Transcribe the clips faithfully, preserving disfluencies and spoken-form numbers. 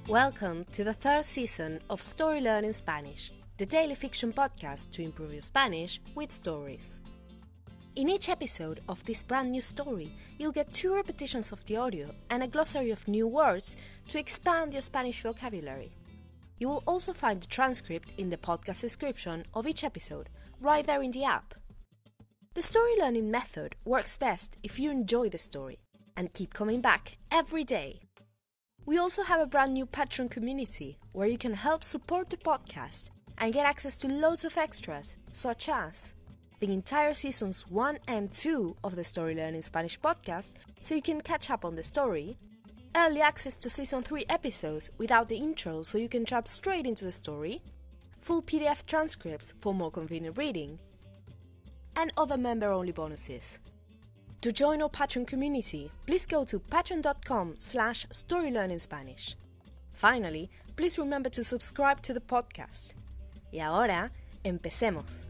Welcome to the third season of Story Learning Spanish, the daily fiction podcast to improve your Spanish with stories. In each episode of this brand new story, you'll get two repetitions of the audio and a glossary of new words to expand your Spanish vocabulary. You will also find the transcript in the podcast description of each episode, right there in the app. The story learning method works best if you enjoy the story and keep coming back every day. We also have a brand new Patreon community where you can help support the podcast and get access to loads of extras, such as the entire seasons one and two of the Story Learning Spanish podcast, so you can catch up on the story, early access to season three episodes without the intro so you can jump straight into the story, full P D F transcripts for more convenient reading, and other member-only bonuses. To join our Patreon community, please go to patreon.com slash storylearningspanish. Finally, please remember to subscribe to the podcast. Y ahora, empecemos.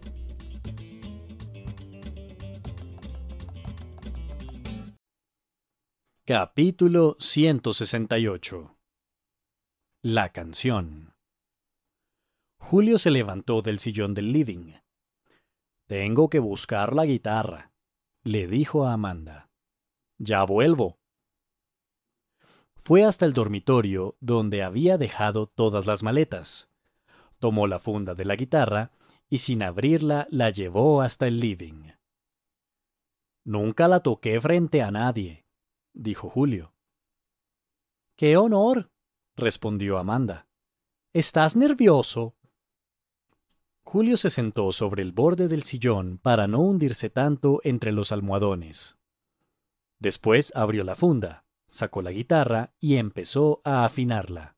Capítulo ciento sesenta y ocho. La canción. Julio se levantó del sillón del living. Tengo que buscar la guitarra, le dijo a Amanda. Ya vuelvo. Fue hasta el dormitorio donde había dejado todas las maletas. Tomó la funda de la guitarra y sin abrirla la llevó hasta el living. Nunca la toqué frente a nadie, dijo Julio. ¡Qué honor!, respondió Amanda. ¿Estás nervioso? Julio se sentó sobre el borde del sillón para no hundirse tanto entre los almohadones. Después abrió la funda, sacó la guitarra y empezó a afinarla.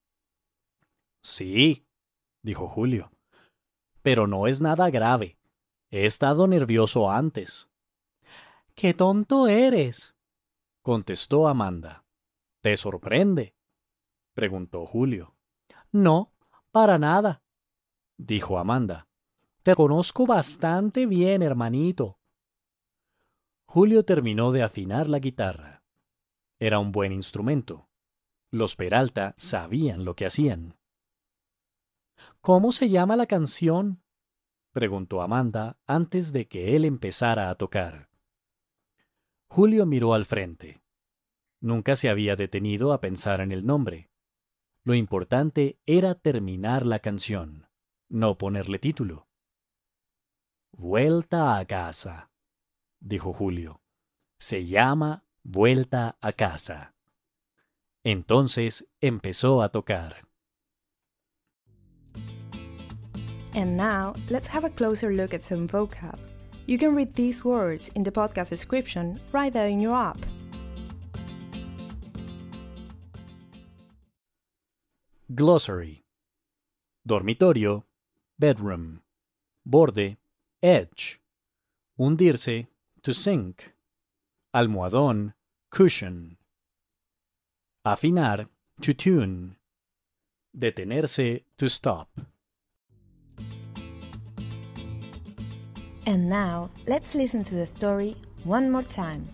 Sí, dijo Julio, pero no es nada grave. He estado nervioso antes. ¡Qué tonto eres!, contestó Amanda. ¿Te sorprende?, preguntó Julio. No, para nada, dijo Amanda. Te conozco bastante bien, hermanito. Julio terminó de afinar la guitarra. Era un buen instrumento. Los Peralta sabían lo que hacían. ¿Cómo se llama la canción?, preguntó Amanda antes de que él empezara a tocar. Julio miró al frente. Nunca se había detenido a pensar en el nombre. Lo importante era terminar la canción, no ponerle título. Vuelta a casa, dijo Julio. Se llama Vuelta a casa. Entonces empezó a tocar. And now, let's have a closer look at some vocab. You can read these words in the podcast description right there in your app. Glossary. Dormitorio, bedroom. Borde, edge. Hundirse, to sink. Almohadón, cushion. Afinar, to tune. Detenerse, to stop. And now, let's listen to the story one more time.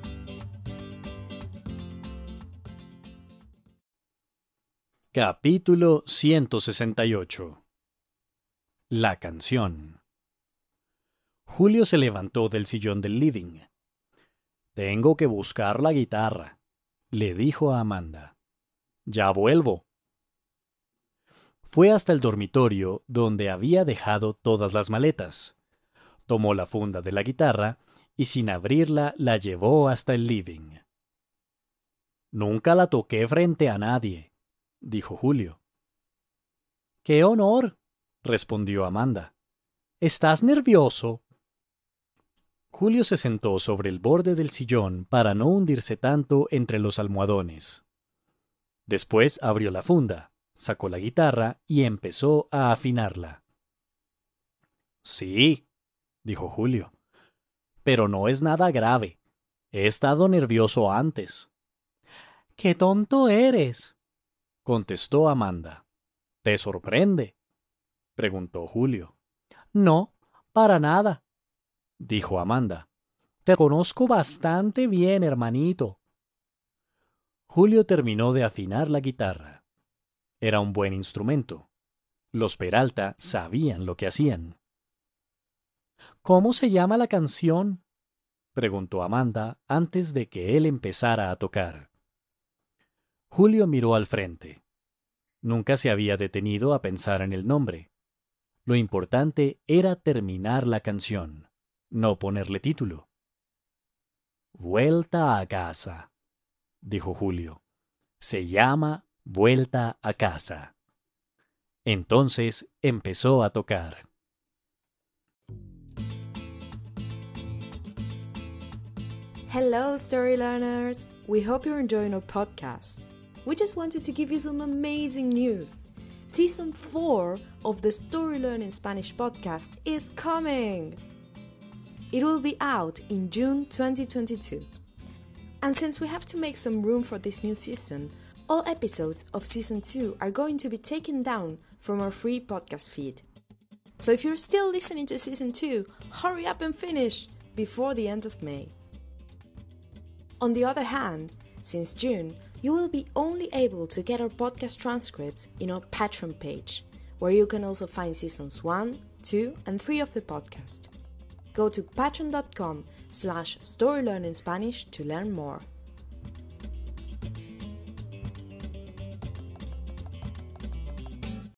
Capítulo ciento sesenta y ocho. La canción. Julio se levantó del sillón del living. Tengo que buscar la guitarra, le dijo a Amanda. Ya vuelvo. Fue hasta el dormitorio donde había dejado todas las maletas. Tomó la funda de la guitarra y sin abrirla la llevó hasta el living. Nunca la toqué frente a nadie, dijo Julio. ¡Qué honor!, respondió Amanda. ¿Estás nervioso? Julio se sentó sobre el borde del sillón para no hundirse tanto entre los almohadones. Después abrió la funda, sacó la guitarra y empezó a afinarla. Sí, dijo Julio, pero no es nada grave. He estado nervioso antes. ¡Qué tonto eres!, contestó Amanda. ¿Te sorprende?, preguntó Julio. No, para nada, dijo Amanda. Te conozco bastante bien, hermanito. Julio terminó de afinar la guitarra. Era un buen instrumento. Los Peralta sabían lo que hacían. ¿Cómo se llama la canción?, preguntó Amanda antes de que él empezara a tocar. Julio miró al frente. Nunca se había detenido a pensar en el nombre. Lo importante era terminar la canción, no ponerle título. Vuelta a casa, dijo Julio. Se llama Vuelta a casa. Entonces empezó a tocar. Hello, story learners! We hope you're enjoying our podcast. We just wanted to give you some amazing news. Season four of the Story Learning Spanish podcast is coming! It will be out in June twenty twenty-two. And since we have to make some room for this new season, all episodes of Season two are going to be taken down from our free podcast feed. So if you're still listening to Season two, hurry up and finish before the end of May. On the other hand, since June, you will be only able to get our podcast transcripts in our Patreon page, where you can also find Seasons one, two, and three of the podcast. Go to patreon.com slash storylearningspanish to learn more.